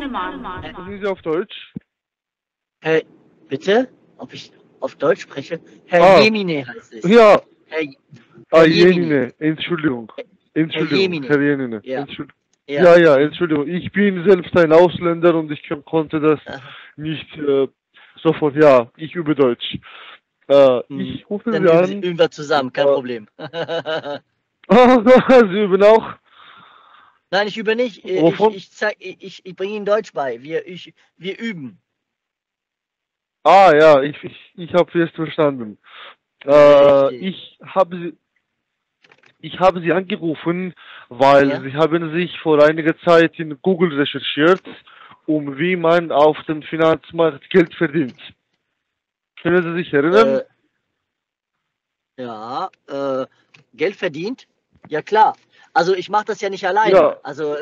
Sprechen Sie auf Deutsch? Herr, bitte? Ob ich auf Deutsch spreche? Herr Ah, Jemine heißt es. ja, Herr Jemine. Jenine, Entschuldigung. Jemine. Herr Jenine. Ja. Ja, Entschuldigung. Ich bin selbst ein Ausländer und ich konnte das Aha. nicht sofort. Ja, ich übe Deutsch. Ich rufe Dann Sie an. üben wir zusammen, kein Problem. Sie üben auch? Nein, ich übe nicht. Wovon? Ich bringe Ihnen Deutsch bei. Wir üben. Ah, ja, ich habe jetzt verstanden. Richtig. Ich habe Sie angerufen, weil Ja? Sie haben sich vor einiger Zeit in Google recherchiert, wie man auf dem Finanzmarkt Geld verdient. Können Sie sich erinnern? Ja, Geld verdient? Ja klar. Also ich mache das ja nicht alleine. Ja. Also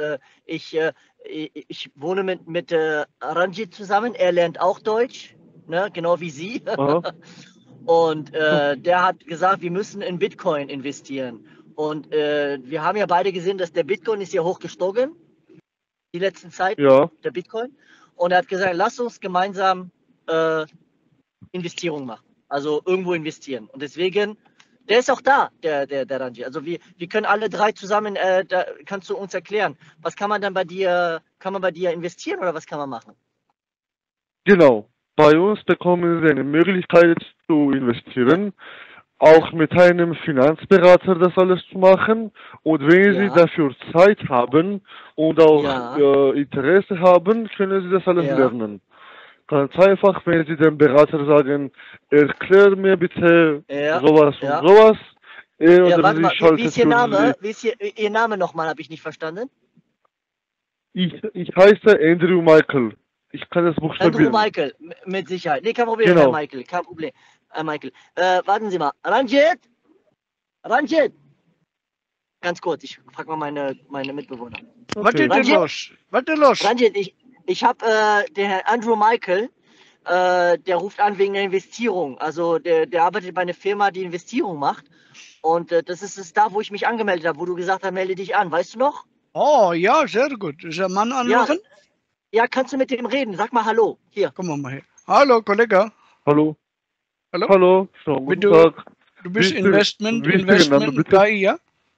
ich wohne mit Ranjit zusammen. Er lernt auch Deutsch, ne? Genau wie Sie. Aha. Und der hat gesagt, wir müssen in Bitcoin investieren. Und wir haben ja beide gesehen, dass der Bitcoin ist ja hochgestogen, die letzten Zeiten, Ja. der Bitcoin. Und er hat gesagt, lass uns gemeinsam Investierung machen. Also irgendwo investieren. Und deswegen, der ist auch da, der Ranji. Also wir können alle drei zusammen, da kannst du uns erklären, was kann man dann bei dir investieren oder was kann man machen? Genau. Bei uns bekommen Sie eine Möglichkeit zu investieren, auch mit einem Finanzberater das alles zu machen. Und wenn Sie Ja. dafür Zeit haben und auch Ja. Interesse haben, können Sie das alles Ja. lernen. Ganz einfach, wenn Sie dem Berater sagen, erklär mir bitte Ja. sowas und Ja. sowas, er Ja, oder warte sie mal, wie schaltet ist Ihr für Name? Sie. Wie ist Ihr Name nochmal, habe ich nicht verstanden? Ich heiße Andrew Michael. Ich kann das Andrew buchstabieren. Michael, mit Sicherheit. Nee, kein Problem, Genau. Herr Michael, kein Problem. Herr Michael, warten Sie mal. Ranjit? Ranjit? Ganz kurz, ich frage mal meine Mitbewohner. Okay. Was ist los? Was ist los? Ranjit, ich habe den Herrn Andrew Michael, der ruft an wegen der Investierung. Also der arbeitet bei einer Firma, die Investierung macht. Und das ist es da, wo ich mich angemeldet habe, wo du gesagt hast, melde dich an. Weißt du noch? Oh, ja, sehr gut. Ist der Mann anrufen? Ja, kannst du mit dem reden? Sag mal Hallo. Hier. Komm mal her. Hallo, Kollege. Hallo. Hallo? Hallo. Schönen guten Du Tag. bist Wie ist Ihr Name, bitte? Guy, ja?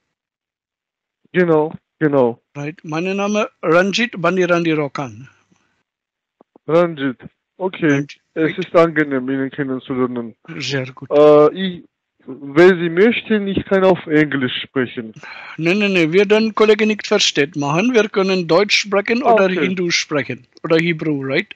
Genau. Right. Mein Name Ranjit Bandirandi Rokan. Ranjit. Okay. Ranjit, Es right. ist angenehm, Ihnen kennenzulernen. Sehr gut. Wenn Sie möchten, ich kann auf Englisch sprechen. Nee, wir den Kollegen nicht versteht machen. Wir können Deutsch sprechen oder Okay. Hindu sprechen. Oder Hebrew, right?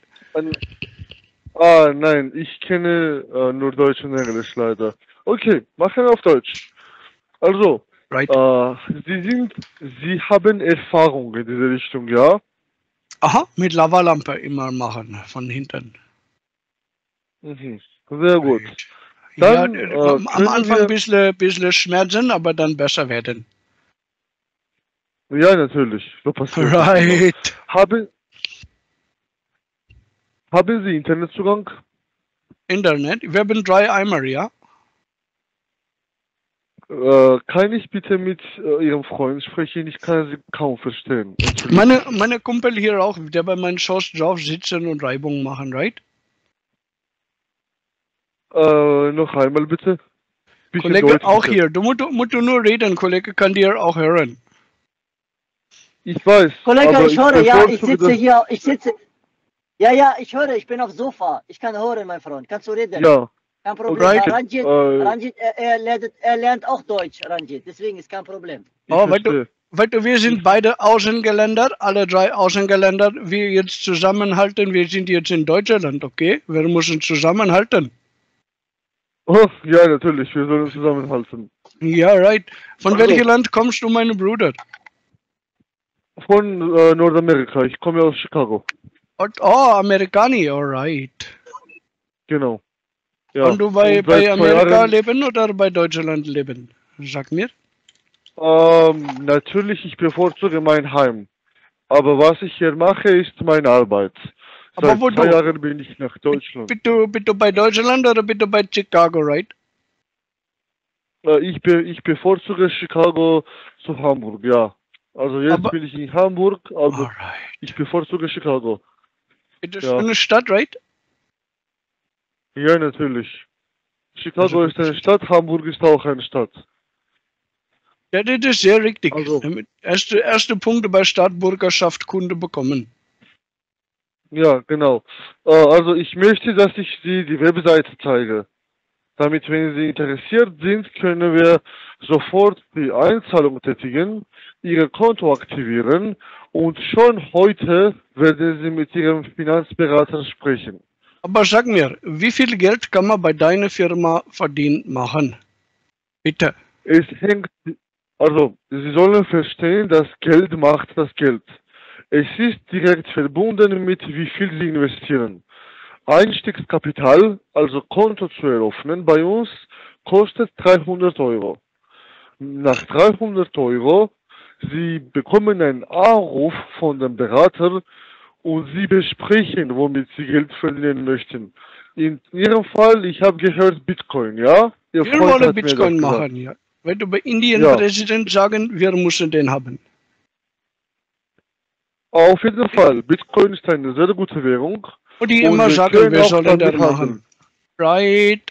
Nein, ich kenne nur Deutsch und Englisch leider. Okay, machen wir auf Deutsch. Also, Right. Sie haben Erfahrung in diese Richtung, ja? Aha, mit Lavalampe immer machen, von hinten. Mhm. Sehr gut. Right. Dann, Ja, am können Anfang wir... bisschen Schmerzen, aber dann besser werden. Ja, natürlich. So passiert das immer. Right. Haben Sie Internetzugang? Internet. Wir haben 3 Eimer, ja? Kann ich bitte mit Ihrem Freund sprechen? Ich kann Sie kaum verstehen. Entschuldigung. Meine Kumpel hier auch, der bei meinem Schoß drauf sitzen und Reibung machen, right? Noch einmal bitte. Bisschen Kollege deutlicher. auch hier. Du musst nur reden, Kollege kann dir auch hören. Ich weiß. Kollege, aber ich höre, ja, ich bevorzuge sitze hier, Ja, ich höre, ich bin auf Sofa. Ich kann hören, mein Freund. Kannst du reden? Ja. Kein Problem. Right. Ranjit, er lernt auch Deutsch, Ranjit. Deswegen ist kein Problem. Oh, weißt du, wir sind beide Außengeländer, alle 3 Außengeländer. Wir jetzt zusammenhalten, wir sind jetzt in Deutschland, okay? Wir müssen zusammenhalten. Oh, ja, natürlich, wir sollen zusammenhalten. Ja, right. Von Also, welchem Land kommst du, mein Bruder? Von Nordamerika. Ich komme aus Chicago. Oh, Amerikani, alright. Genau. Ja. Und du bei seit Amerika 2 Jahren, leben oder bei Deutschland leben? Sag mir. Natürlich, ich bevorzuge mein Heim. Aber was ich hier mache, ist meine Arbeit. Aber Seit wo 2 du? Jahren bin ich nach Deutschland. Bitte bei Deutschland oder bitte bei Chicago, right? Ich bevorzuge Chicago zu Hamburg, ja. Also jetzt Aber- bin ich in Hamburg, aber Alright. ich bevorzuge Chicago. It is Ja. eine Stadt, right? Ja, natürlich. Chicago Also- ist eine Stadt, Hamburg ist auch eine Stadt. Ja, das ist sehr richtig. Also- Damit erste Punkte bei Staatsbürgerschaft Kunde bekommen. Ja, genau. Also ich möchte, dass ich Sie die Webseite zeige. Damit, wenn Sie interessiert sind, können wir sofort die Einzahlung tätigen, Ihr Konto aktivieren und schon heute werden Sie mit Ihrem Finanzberater sprechen. Aber sag mir, wie viel Geld kann man bei deiner Firma verdient machen? Bitte. Es hängt, also Sie sollen verstehen, dass Geld macht das Geld. Es ist direkt verbunden mit wie viel Sie investieren. Einstiegskapital, also Konto zu eröffnen, bei uns kostet 300 Euro. Nach 300 Euro, Sie bekommen einen Anruf von dem Berater und Sie besprechen, womit Sie Geld verdienen möchten. In Ihrem Fall, ich habe gehört Bitcoin, ja? Ihr Wir Freund wollen hat mir das Bitcoin gesagt. machen, ja. Wenn du bei Indien Ja. Präsident sagen, wir müssen den haben. Auf jeden Fall, Bitcoin ist eine sehr gute Währung. Und die Und immer wir sagen, können wir auch sollen damit den machen. handeln. Right.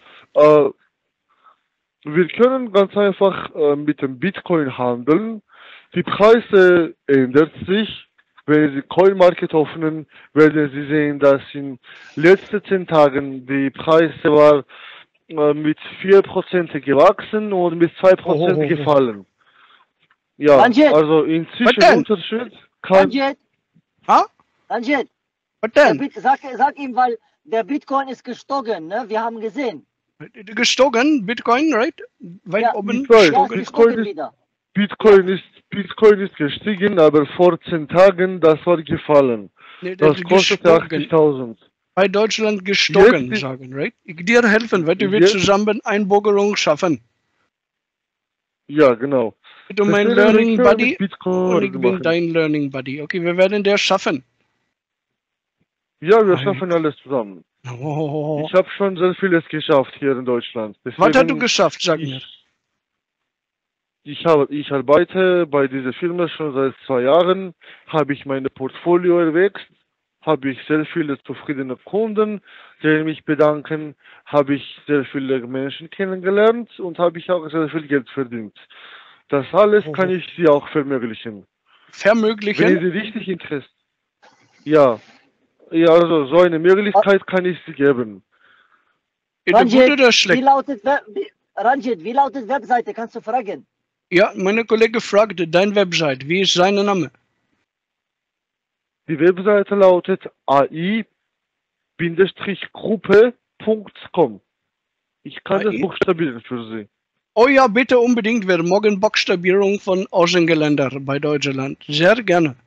Wir können ganz einfach mit dem Bitcoin handeln. Die Preise ändern sich. Wenn Sie CoinMarket öffnen, werden Sie sehen, dass in den letzten 10 Tagen die Preise war mit 4% gewachsen und mit 2% Oh. gefallen. Ja, Ranjit. also Was inzwischen denn? Unterschied kann... Ranjit, Ha? Ranjit, Was der denn? sag ihm, weil der Bitcoin ist gestogen, ne? Wir haben gesehen. Gestogen, Bitcoin, right? Weit Ja. oben Ich weiß. Ja, gestogen. ist gestogen ist- wieder. Bitcoin ist gestiegen, aber vor 10 Tagen, das war gefallen. Nee, Das ist kostete gestogen. 80.000. Bei Deutschland gestogen, Jetzt- sagen, right? Ich dir helfen, weil wir Jetzt- zusammen Einbürgerung schaffen. Ja, genau. Mit mein Deswegen, Learning wir können Buddy mit Bitcoin und ich bin machen. dein Learning Buddy. Okay, wir werden der schaffen. Ja, wir Nein. schaffen alles zusammen. Oh. Ich habe schon sehr vieles geschafft hier in Deutschland. Was hast du Deswegen, geschafft, sag mir? ich arbeite bei dieser Firma schon seit 2 Jahren, habe ich mein Portfolio erwächst, habe ich sehr viele zufriedene Kunden, die mich bedanken, habe ich sehr viele Menschen kennengelernt und habe ich auch sehr viel Geld verdient. Das alles kann ich Sie auch vermöglichen. Wenn Vermöglichen? Sie richtig interessiert. Ja. Ja, also so eine Möglichkeit kann ich Sie geben. Ist der gut oder Wie schlecht? Ranjit, wie lautet Webseite? Kannst du fragen? Ja, meine Kollege fragte, dein Website, wie ist sein Name? Die Webseite lautet ai-gruppe.com. Ich kann das AI? buchstabieren für Sie. Oh ja, bitte unbedingt. Wir morgen Buchstabierung von Außengeländer bei Deutschland. Sehr gerne.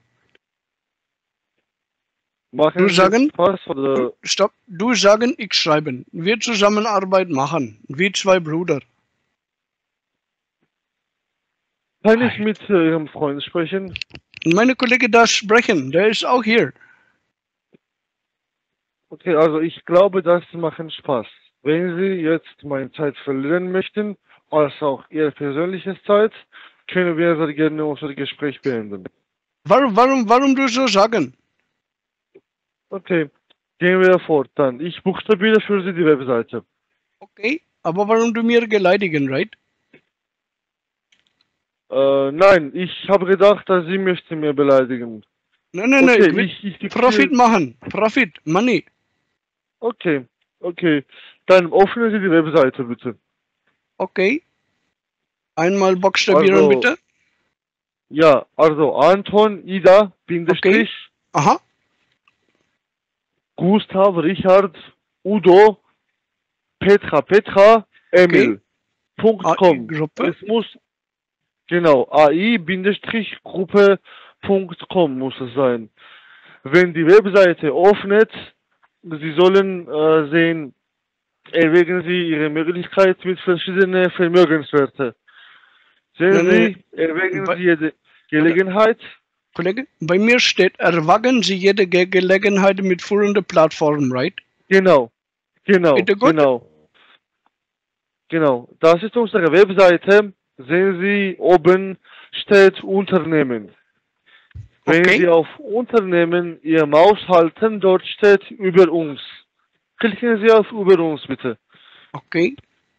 Machen Du Sie sagen? Spaß oder? Stopp. Du sagen, ich schreiben. Wir Zusammenarbeit machen. Wir 2 Brüder. Kann ich mit Ihrem Freund sprechen? Und meine Kollege da sprechen. Der ist auch hier. Okay, also ich glaube, das macht Spaß. Wenn Sie jetzt meine Zeit verlieren möchten, als auch Ihre persönliche Zeit, können wir sehr gerne unser Gespräch beenden. Warum du so sagen? Okay, gehen wir fort dann. Ich buchstabiere für Sie die Webseite. Okay. Aber warum du mir beleidigen, right? Nein, ich habe gedacht, dass Sie möchten mir beleidigen. Nein, nein, Okay, nein. Ich will ich Profit machen. Profit. Money. Okay, okay. Dann öffnen Sie die Webseite bitte. Okay. Einmal buchstabieren, Also, bitte. Ja, also Anton, Ida, Bindestrich, Aha. Gustav, Richard, Udo, Petra, Emil. .com. AI-Gruppe. Es muss, genau, ai-gruppe.com muss es sein. Wenn die Webseite öffnet, Sie sollen sehen, erwägen Sie Ihre Möglichkeit mit verschiedenen Vermögenswerten. Sehen Nein, Sie, erwägen Bei- Sie jede Gelegenheit. Kollege, bei mir steht, erwagen Sie jede Gelegenheit mit führender Plattform, right? Genau, Bitte gut. Genau. Das ist unsere Webseite. Sehen Sie, oben steht Unternehmen. Wenn Okay. Sie auf Unternehmen Ihre Maus halten, dort steht über uns. Klicken Sie auf über uns bitte. Okay.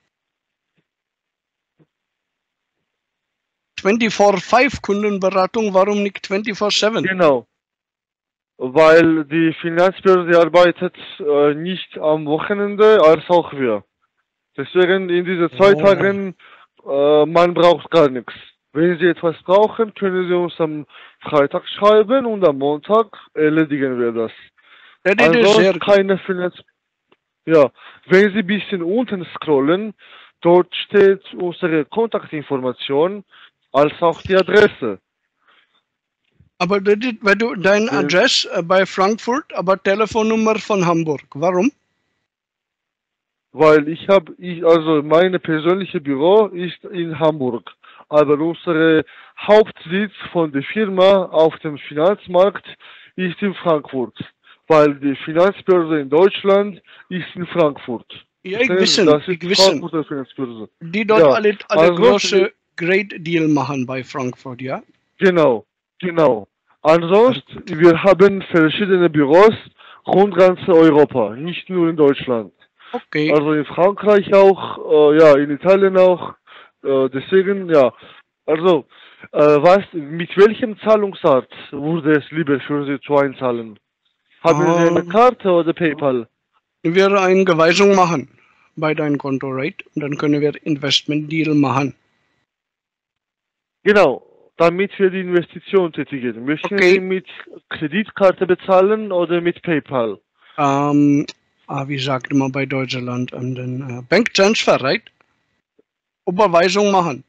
24/5 Kundenberatung, warum nicht 24/7? Genau. Weil die Finanzbörse arbeitet nicht am Wochenende, als auch wir. Deswegen in diesen 2 Tagen, man braucht gar nichts. Wenn Sie etwas brauchen, können Sie uns am Freitag schreiben und am Montag erledigen wir das. Das ist sehr Ansonsten gut. keine Finanz... Ja, wenn Sie ein bisschen unten scrollen, dort steht unsere Kontaktinformation als auch die Adresse. Aber das ist, weil du dein Ja. Adress bei Frankfurt, aber Telefonnummer von Hamburg. Warum? Weil also meine persönliche Büro ist in Hamburg, aber unsere Hauptsitz von der Firma auf dem Finanzmarkt ist in Frankfurt, weil die Finanzbörse in Deutschland ist in Frankfurt. Ja, ich Verstehen Sie? wissen, Das ist ich wissen. Frankfurter Finanzbörse. Die dort Ja, alle also große Great Deal machen bei Frankfurt, ja? Genau, genau. Ansonsten, wir haben verschiedene Büros rund ganz Europa, nicht nur in Deutschland. Okay. Also in Frankreich auch, ja, in Italien auch. Deswegen, ja. Also, mit welchem Zahlungsart würde es lieber für Sie zu einzahlen? Haben Sie eine Karte oder PayPal? Wir eine Überweisung machen bei deinem Konto, right? Und dann können wir Investment Deal machen. Genau, damit wir die Investition tätigen. Möchten Okay. Sie mit Kreditkarte bezahlen oder mit PayPal? Wie sagt man bei Deutschland? Und dann Bank Transfer, right? Überweisung machen.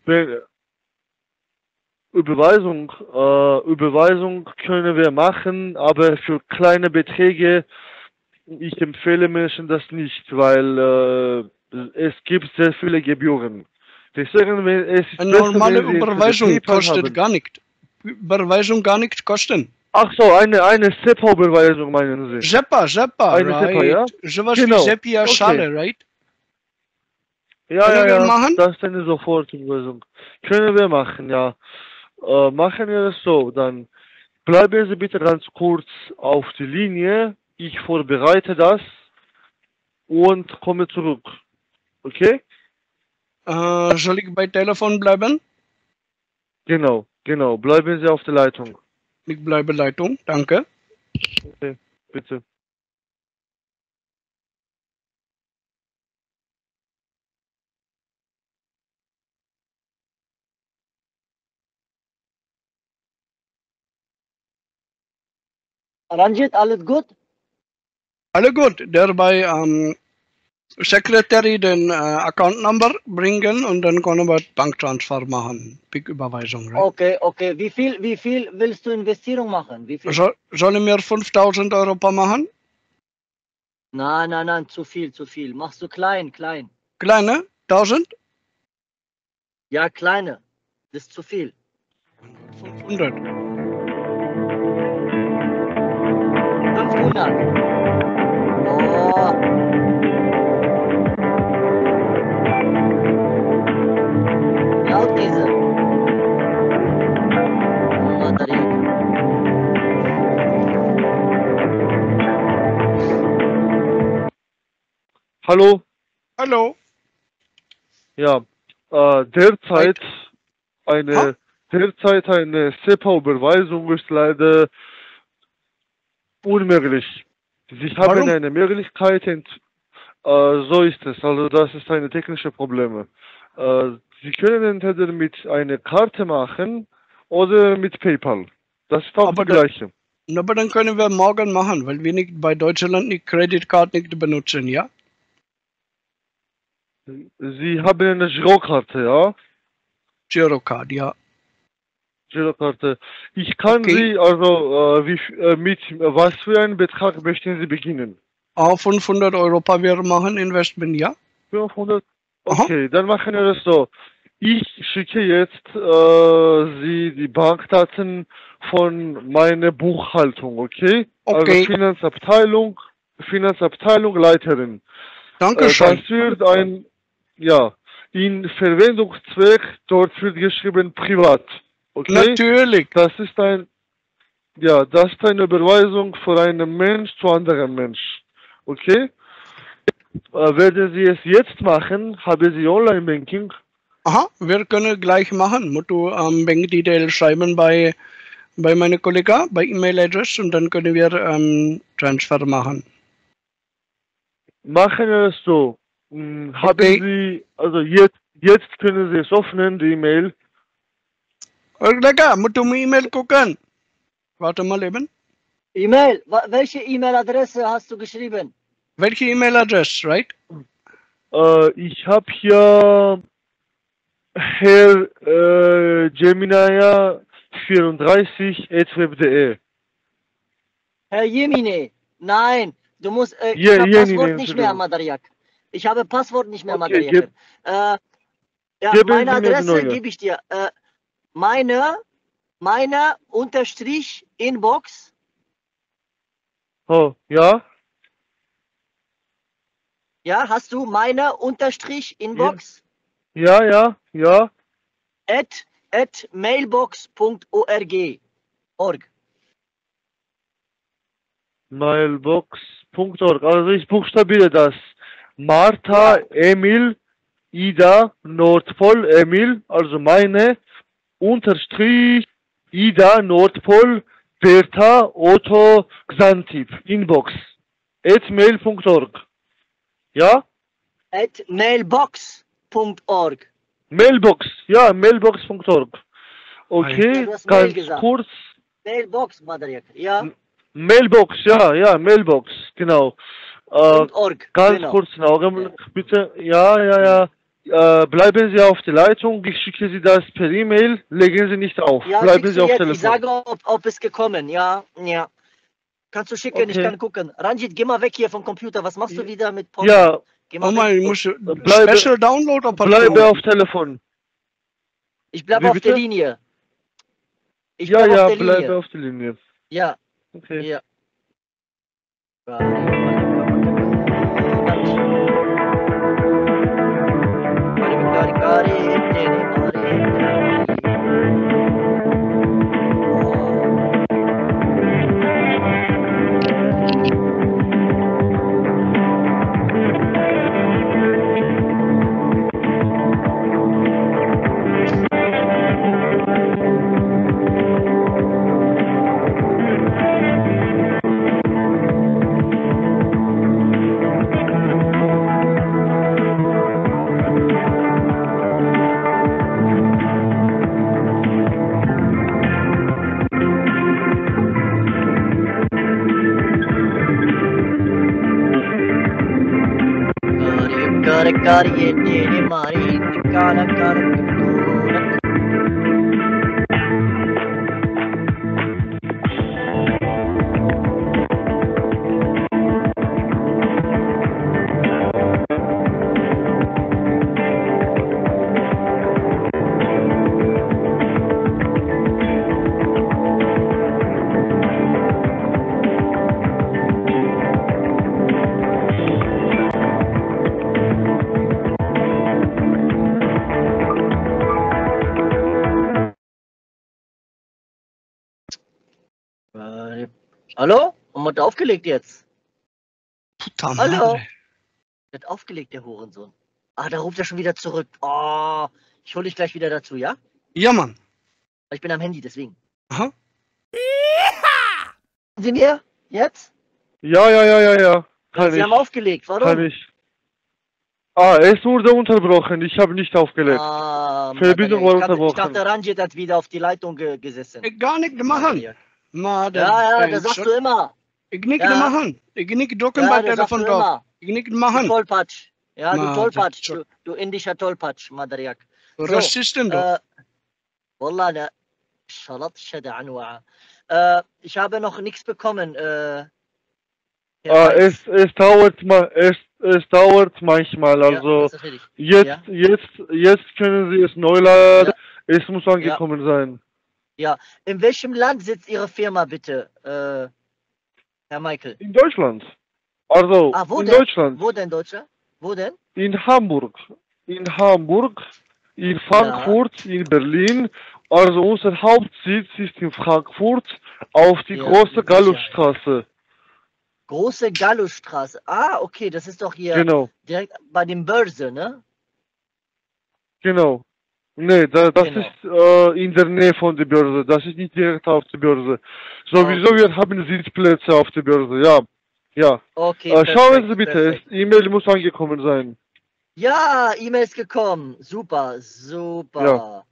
Überweisung können wir machen, aber für kleine Beträge, ich empfehle Menschen das nicht, weil es gibt sehr viele Gebühren. Deswegen, es ist Eine besser, normale wenn Sie Überweisung PayPal kostet haben. gar nicht. Überweisung gar nicht kosten. Ach so, eine SEPA-Überweisung meinen Sie? SEPA, Eine right? SEPA, ja? Sowas Genau. wie Sepia Okay. Schale, right? Ja, Können wir ja, machen? das ist eine Sofortüberweisung. Können wir machen, ja. Machen wir es so, dann bleiben Sie bitte ganz kurz auf die Linie. Ich vorbereite das und komme zurück. Okay? Soll ich bei Telefon bleiben? Genau, genau. Bleiben Sie auf der Leitung. Ich bleibe Leitung, danke. Okay, bitte. Ranjit, alles gut? Alle gut. Der bei Secretary den Account Number bringen und dann können wir Banktransfer machen. Big Überweisung, right? Okay, okay. Wie viel willst du Investierung machen? Wie viel? Sollen wir 5.000 Euro machen? Nein, zu viel. Machst du klein. Kleine? 1.000? Ja, kleine. Das ist zu viel. 500. 500. Oh. Laut diese. Madrid. Hallo? Hallo? Ja, derzeit Ha? eine SEPA-Überweisung ist leider unmöglich. Sie haben Warum? eine Möglichkeit, so ist es. Also das ist eine technische Probleme. Sie können entweder mit einer Karte machen oder mit PayPal. Das ist auch Aber das Gleiche. Aber dann können wir morgen machen, weil wir nicht bei Deutschland nicht Credit Card nicht benutzen, ja? Sie haben eine Girokarte, ja? Girocard, ja. Girokarte. Ich kann Okay. Sie, also mit was für einen Betrag möchten Sie beginnen? 500 Euro wir machen Investment, ja? 500? Aha. Okay, dann machen wir es so. Ich schicke jetzt Sie die Bankdaten von meiner Buchhaltung, okay? Okay. Also Finanzabteilung Leiterin. Dankeschön. Das wird in Verwendungszweck, dort wird geschrieben privat, okay? Natürlich. Das ist Ja, das ist eine Überweisung von einem Mensch zu anderem Mensch. Okay? Werden Sie es jetzt machen? Haben Sie Online-Banking? Aha, wir können gleich machen. Musst du Bank Detail schreiben bei meinem Kollegen, bei E-Mail-Adress und dann können wir Transfer machen. Machen wir es so. Haben Okay. Sie, also jetzt können Sie es öffnen, die E-Mail. Kollege, musst du mir E-Mail gucken. Warte mal eben. E-Mail, welche E-Mail-Adresse hast du geschrieben? Welche E-Mail-Adress, right? Ich habe hier Herr Geminier34@web.de. Herr Jemine, nein, du musst, ich Je- habe Jemine, Passwort nicht mehr, Entschuldigung. Madariak. Ich habe Passwort nicht mehr, Okay, Madariak. Ja, geben meine Sie mir die Adresse neue. gebe ich dir. Meine Unterstrich Inbox, Oh, ja? ja, hast du meine Unterstrich Inbox Ja. at mailbox.org. Mailbox.org. Also ich buchstabiere das. Martha, Ja. Emil, Ida, Nordpol, Emil, also meine, Unterstrich, Ida, Nordpol, Bertha, Otto, Xantip, Inbox, @mail.org. Ja? At mailbox.org. Mailbox, ja, mailbox.org. Okay, Ja, du hast Mail ganz gesagt. kurz. Mailbox, Madariak. Ja, Mailbox, ja, Mailbox, genau. .org. Ganz Genau. kurz einen Augenblick, bitte. Ja. Bleiben Sie auf der Leitung. Ich schicke Sie das per E-Mail. Legen Sie nicht auf. Ja, Bleiben schickst Sie du auf jetzt. Telefon. Ich sage, ob es gekommen. Ja. Kannst du schicken, ich Okay. kann gucken. Ranjit, geh mal weg hier vom Computer. Was machst du wieder mit Porno? Ja, Geh mal Mama, weg. ich muss Bleibe- Special Download bleibe auf Telefon. Ich bleibe Wie auf der bitte? Linie. Ich Ja, bleib auf der bleibe Linie. auf der Linie. Ja, Okay. ja. Hallo? Und hat aufgelegt jetzt? Puta Hallo? madre. Der hat aufgelegt, der Hurensohn. Ah, da ruft er schon wieder zurück. Oh, ich hole dich gleich wieder dazu, ja? Ja, Mann. Ich bin am Handy, deswegen. Aha. Sie mir? Jetzt? Ja. Kann Sie ich. haben aufgelegt. Warum? Kann ich. Es wurde unterbrochen. Ich habe nicht aufgelegt. Ah, Verbindung Madariak. war Ich unterbrochen. dachte, Ranjit hat wieder auf die Leitung gesessen. Gar nicht machen. Madariak. Madre. Ja, das sagst du immer. Ich nicht Ja. machen. Ich nicht drücken Ja, bei das sagst Telefon du drauf. immer. Ich nicht Du machen. Tollpatsch. Ja, du Madre. Tollpatsch. Du indischer Tollpatsch, Madariak. Was ist denn du? والله لا شرط شدة عنوعة. Ich habe noch nichts bekommen. Es dauert manchmal. Also das ist richtig. jetzt können Sie es neu laden. Es muss angekommen sein. Ja. In welchem Land sitzt Ihre Firma bitte, Herr Michael? In Deutschland. Also Wo in denn? Deutschland. Wo denn, Deutschland? Wo denn? In Hamburg, in Frankfurt, in Berlin Also unser Hauptsitz ist in Frankfurt auf die Ja, große mit Gallusstraße. Große Gallusstraße. Ah, okay, das ist doch hier Genau, direkt bei dem Börse, ne? genau. Nee, das Genau. ist in der Nähe von der Börse. Das ist nicht direkt auf der Börse. Sowieso, Okay. wir haben Sitzplätze auf der Börse, ja. Ja. Okay, Schauen Sie perfekt, bitte, perfekt. E-Mail muss angekommen sein. Ja, E-Mail ist gekommen. Super, super.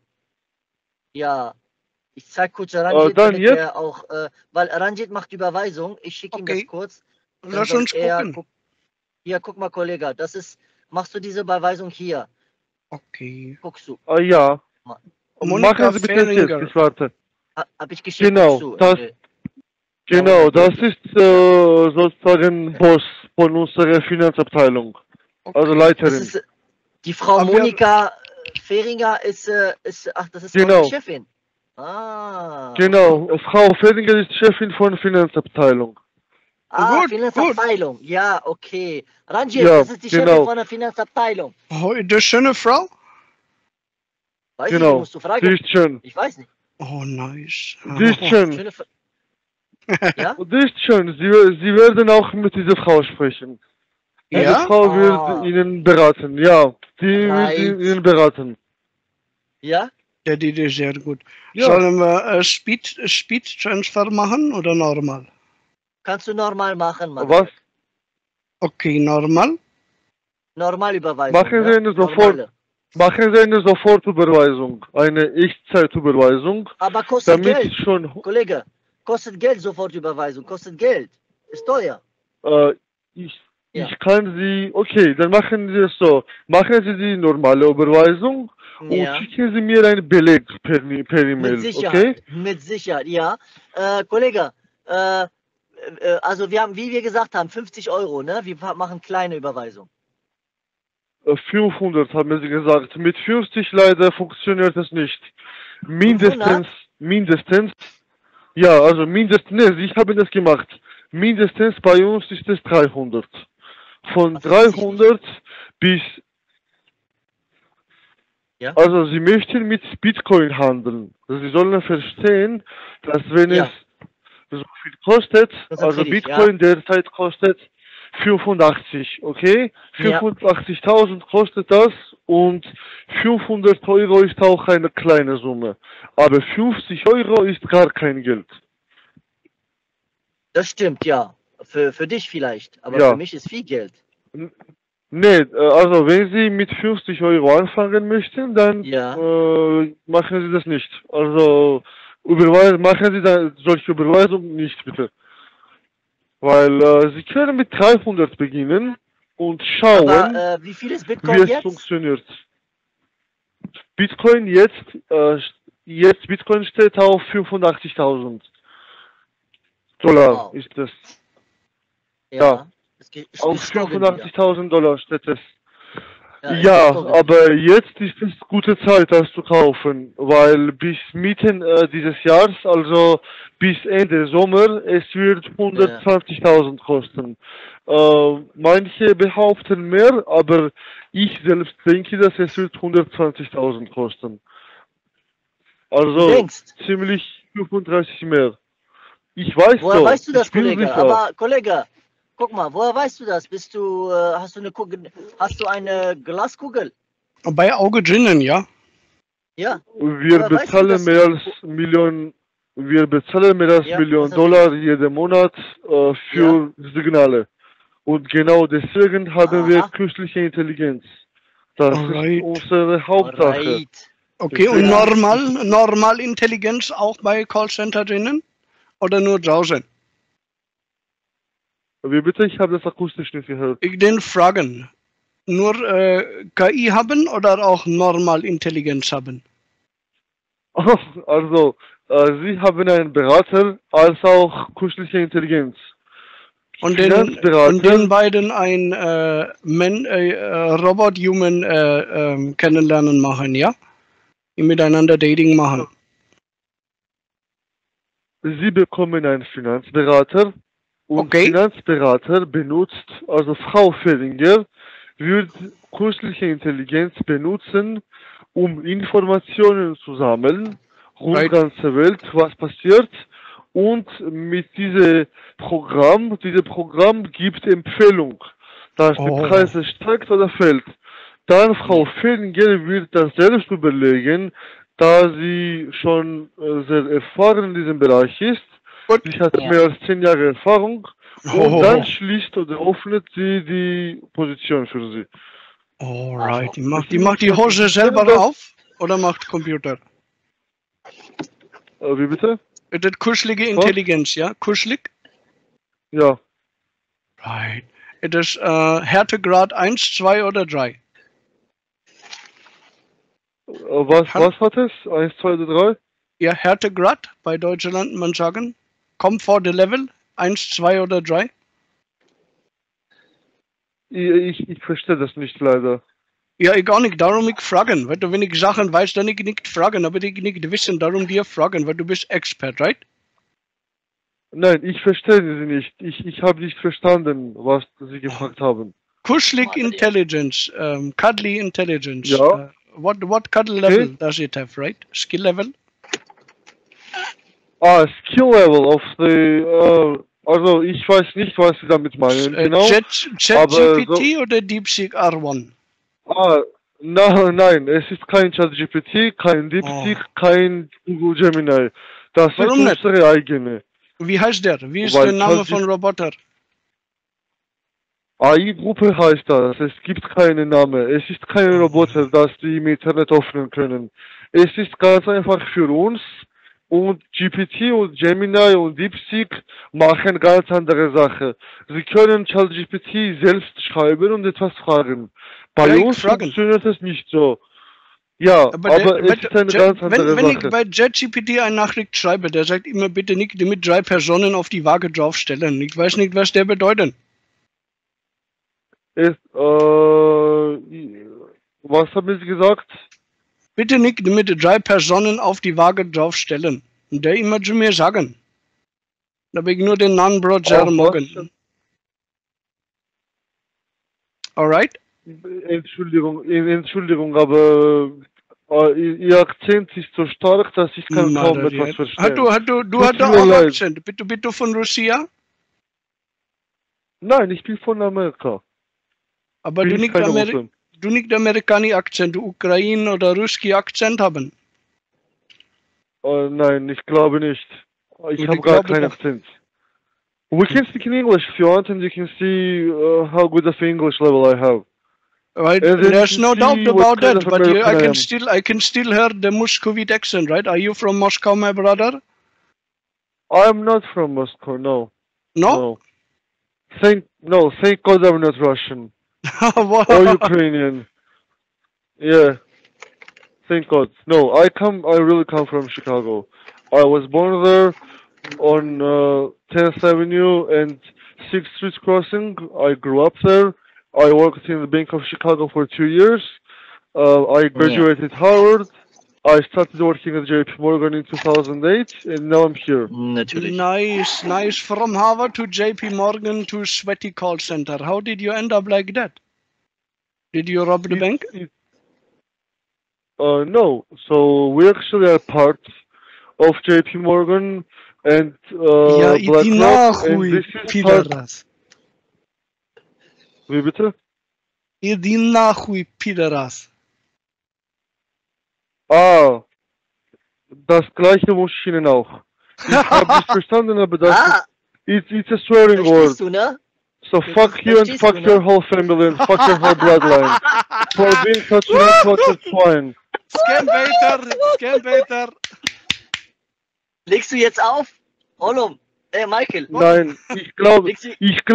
Ja. Ich zeige kurz Ranjit, Dann damit jetzt, er auch, weil Ranjit macht Überweisung. Ich schicke ihm das Okay, kurz. Dann lass soll uns er gucken. gucken. Hier, guck mal, Kollege, das ist, machst du diese Überweisung hier? Okay. Guckst du. ja. Monika Machen Sie bitte es jetzt, Fehringer. ich warte. Hab ich geschickt, Genau, guckst du. das, genau, das ist sozusagen Boss von unserer Finanzabteilung. Also Okay. Das Leiterin. ist, die Frau Aber wir- Monika Fehringer ist, ach, das ist Genau. eure Chefin. Ah. Genau, Frau Fedinger ist Chefin von Finanzabteilung. Ah, Gut, Finanzabteilung. Ja, okay. Ranjit, Ja, das ist die Chefin genau. von der Finanzabteilung. Oh, das schöne Frau? Weiß ich nicht, Genau, musst du die fragen. ist schön. Ich weiß nicht. Oh, nice. Die ist schön. Schöne ja? Die ist schön. Sie werden auch mit dieser Frau sprechen. Diese Ja? Frau Ah. wird Ihnen beraten, ja. Die wird Right. Ihnen beraten. Ja? Ja, die ist sehr gut. Ja. Sollen wir Speed Transfer machen oder normal? Kannst du normal machen, Mann. Was? Okay, normal. Normal Überweisung. Machen Sie eine Normale. Machen Sie eine Sofortüberweisung, eine Echtzeitüberweisung, Aber kostet damit Geld. schon, Kollege, kostet Geld Sofortüberweisung. Kostet Geld. Ist teuer. ich Ja. kann Sie, okay, dann machen Sie es so, machen Sie die normale Überweisung und Ja. schicken Sie mir einen Beleg per E-Mail, Mit okay? Sicherheit. Mit Sicherheit, ja. Kollege, also wir haben, wie wir gesagt haben, 50 Euro, ne? Wir machen kleine Überweisung. 500 haben Sie gesagt. Mit 50 leider funktioniert es nicht. 500? Mindestens, ja, also mindestens, ne, ich habe das gemacht. Mindestens bei uns ist es 300. Von Das weiß ich 300 bis, Ja? also Sie möchten mit Bitcoin handeln. Also Sie sollen verstehen, dass wenn Ja. es so viel kostet, also Konzentrier dich, Bitcoin derzeit kostet 85, okay? Ja. 85.000 kostet das und 500 Euro ist auch eine kleine Summe. Aber 50 Euro ist gar kein Geld. Das stimmt, ja. Für dich vielleicht, aber Ja. für mich ist viel Geld. Nee, also wenn Sie mit 50 Euro anfangen möchten, dann Ja. machen Sie das nicht. Also machen Sie da solche Überweisungen nicht, bitte. Weil Sie können mit 300 beginnen und schauen, Aber wie viel ist wie Bitcoin es jetzt? funktioniert. Bitcoin jetzt Bitcoin steht auf 85.000 Dollar Wow. ist es. Ja. Es Auf gestiegen wieder. 85.000 Dollar steht es. ist Ja, gestiegen. aber jetzt ist es gute Zeit, das zu kaufen, weil bis Mitte dieses Jahres, also bis Ende Sommer, es wird 120.000 kosten. Manche behaupten mehr, aber ich selbst denke, dass es wird 120.000 kosten. Du Also denkst. ziemlich 35 mehr. Ich weiß Woher so, weißt du das, ich bin Kollege? sicher. Aber Kollege, guck mal, woher weißt du das? Hast du eine Glaskugel? Bei Auge drinnen, ja. Ja. Wir Aber weißt du, bezahlen dass- mehr als Million, wir bezahlen mehr als Ja, Million das Dollar jeden Monat für Signale. Und genau deswegen haben wir Aha. künstliche Intelligenz. Das Alright. ist unsere Hauptsache. Alright. Okay, und Ja. normal Intelligenz auch bei Callcenter drinnen? Oder nur draußen? Wie bitte? Ich habe das akustisch nicht gehört. Ich den fragen. Nur KI haben oder auch normal Intelligenz haben? Also, Sie haben einen Berater als auch künstliche Intelligenz. Und Finanzberater, den beiden ein Robot-Human kennenlernen machen, ja? Die miteinander Dating machen. Sie bekommen einen Finanzberater und Okay. Finanzberater benutzt, also Frau Feringer wird künstliche Intelligenz benutzen, um Informationen zu sammeln rund ganze Welt, was passiert. Und mit diesem Programm gibt Empfehlung, dass die Preise steigt oder fällt. Dann Frau Fedinger wird das selbst überlegen, da sie schon sehr erfahren in diesem Bereich ist. Gut. Sie hat mehr als 10 Jahre Erfahrung. Und dann schließt oder öffnet sie die Position für sie. Alright. Die macht die Hose selber auf oder macht Computer? Wie bitte? Das ist kuschelige Intelligenz, ja? Kuschelig? Ja. Right. Das ist Härtegrad 1, 2 oder 3? Was hat es? 1, 2 oder 3? Ja, Härtegrad bei Deutschland, man sagen. Comfort Level 1, 2 oder 3? Ich verstehe das nicht leider. Ja, ich gar nicht, darum ich fragen. Weil du, wenn ich Sachen weiß, dann ich nicht fragen, aber ich nicht wissen, darum dir fragen, weil du bist Expert, right? Nein, ich verstehe sie nicht. Ich habe nicht verstanden, was sie gefragt haben. Kuschelig Intelligence, cuddly Intelligence. Ja. What cuddle level does it have, right? Skill level? Skill level of the, also ich weiß nicht, was sie damit meinen, genau. ChatGPT oder DeepSeek R1? Nein, es ist kein ChatGPT, kein DeepSeek, kein Google Gemini. Das ist unsere eigene. Wie heißt der? Wie ist der Name von Roboter? AI-Gruppe heißt das. Es gibt keinen Namen. Es ist kein Roboter, das die im Internet öffnen können. Es ist ganz einfach für uns. Und GPT und Gemini und DeepSeek machen ganz andere Sachen. Sie können ChatGPT selbst schreiben und etwas fragen. Bei uns funktioniert es nicht so. Ja, aber es ist eine ganz andere Sache. Wenn ich bei ChatGPT eine Nachricht schreibe, der sagt immer bitte nicht mit 3 Personen auf die Waage draufstellen. Ich weiß nicht, was der bedeutet. Was haben Sie gesagt? Bitte nicht mit 3 Personen auf die Waage draufstellen. Und der immer zu mir sagen. Da habe ich nur den Namen Roger Morgan. Alright? Entschuldigung, aber Ihr Akzent ist so stark, dass ich kaum etwas verstehen. Du hast auch Akzent. Bist du von Russia? Nein, ich bin von Amerika. Aber du nicht amerikanischer Akzent, du Ukraine oder russischer Akzent haben? Nein, ich glaube nicht. Ich habe gar keinen Akzent. We can speak in English if you want, and you can see how good of English level I have. Right, there's no doubt about that, but I can still hear the Muscovite accent, right? Are you from Moscow, my brother? I'm not from Moscow, no. No? Thank God I'm not Russian. Or Ukrainian. Yeah. Thank God. No, I really come from Chicago. I was born there on 10th Avenue and 6th Street Crossing. I grew up there. I worked in the Bank of Chicago for 2 years. I graduated Harvard. I started working at JP Morgan in 2008, and now I'm here. Natürlich. Nice. From Harvard to JP Morgan to sweaty call center. How did you end up like that? Did you rob the bank? No. So we actually are part of JP Morgan and BlackRock. And this is part... Wie bitte? Иди нахуй, пидорас. Das gleiche muss ich Ihnen auch. Ich habe nicht verstanden, aber das it's a swearing word. Du, ne? So fuck you and fuck your whole family and fuck your whole bloodline. For being such an uncultured swine. Scambaiter. Legst du jetzt auf? Olum. Michael. Nein, ich glaube nicht.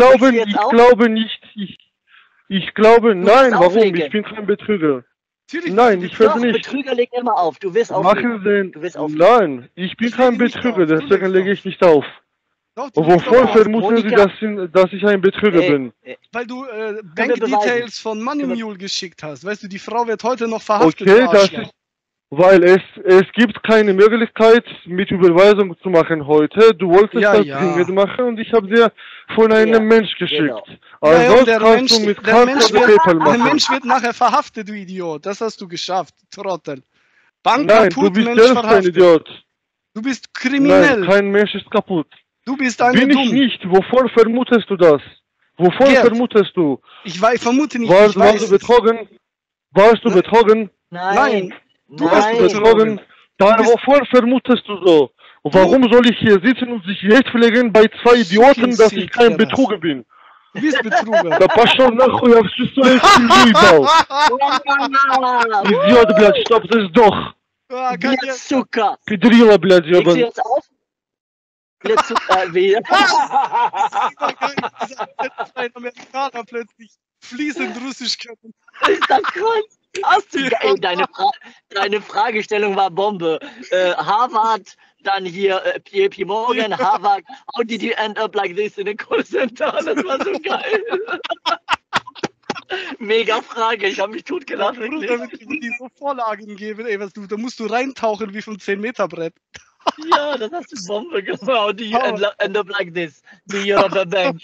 Nein, warum? Ich bin kein Betrüger. Nein, ich werde nicht. Betrüger legt immer auf. Du wirst auflegen. Nein, ich bin kein Betrüger, deswegen lege ich nicht auf. Wovon vermuten Sie, dass ich ein Betrüger bin? Weil du Bankdetails von Money Mule geschickt hast. Weißt du, die Frau wird heute noch verhaftet. Okay, das ist... Weil es gibt keine Möglichkeit, mit Überweisung zu machen heute. Du wolltest das dringend machen und ich habe dir von einem Mensch geschickt. Genau. Also der Mensch wird nachher verhaftet, du Idiot. Das hast du geschafft, Trottel. Bank Nein, kaputt, du bist Mensch selbst ein verhaftet. Idiot. Du bist kriminell. Nein, kein Mensch ist kaputt. Du bist eine Bin ich dumm. nicht. Wovon vermutest du das? Wovon Gerd. vermutest du? Ich vermute nicht, Warst ich weiß du es. betrogen? Warst du Nein. betrogen? Nein. Du warst Nein. betrogen. Dann Du bist- wovon vermutest du so? Und warum soll ich hier sitzen und sich rechtfertigen bei zwei Idioten, dass ich kein Betrüger bin? Du bist Betrüger. Да пошел нахуй, я всю свою семью ебал. Идиот, блядь, чтоб ты сдох. Ah, kann ja. Zucker. Педрила, блядь, Legst du ебан. jetzt auf? Zucker, wie? Ein Amerikaner plötzlich fließend Russisch können. Ist das krass? Hast du, ey, deine Fragestellung war Bombe. Harvard, dann hier JP Morgan, Harvard. How did you end up like this in a call center? Das war so geil. Mega Frage, ich habe mich totgelacht. Wirklich. Damit ich dir so Vorlagen geben, ey, da musst du reintauchen wie vom 10-Meter-Brett. Ja, das hast du Bombe gemacht. How do you end up like this? The Europe Bank.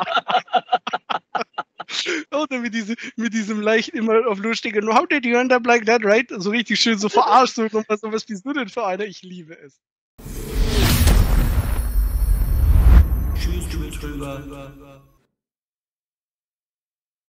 Oder mit diesem leicht immer auf lustigen, how did you end up like that, right? So richtig schön so verarscht und was bist du denn für einer? Ich liebe es. Tschüss, du Betrüger.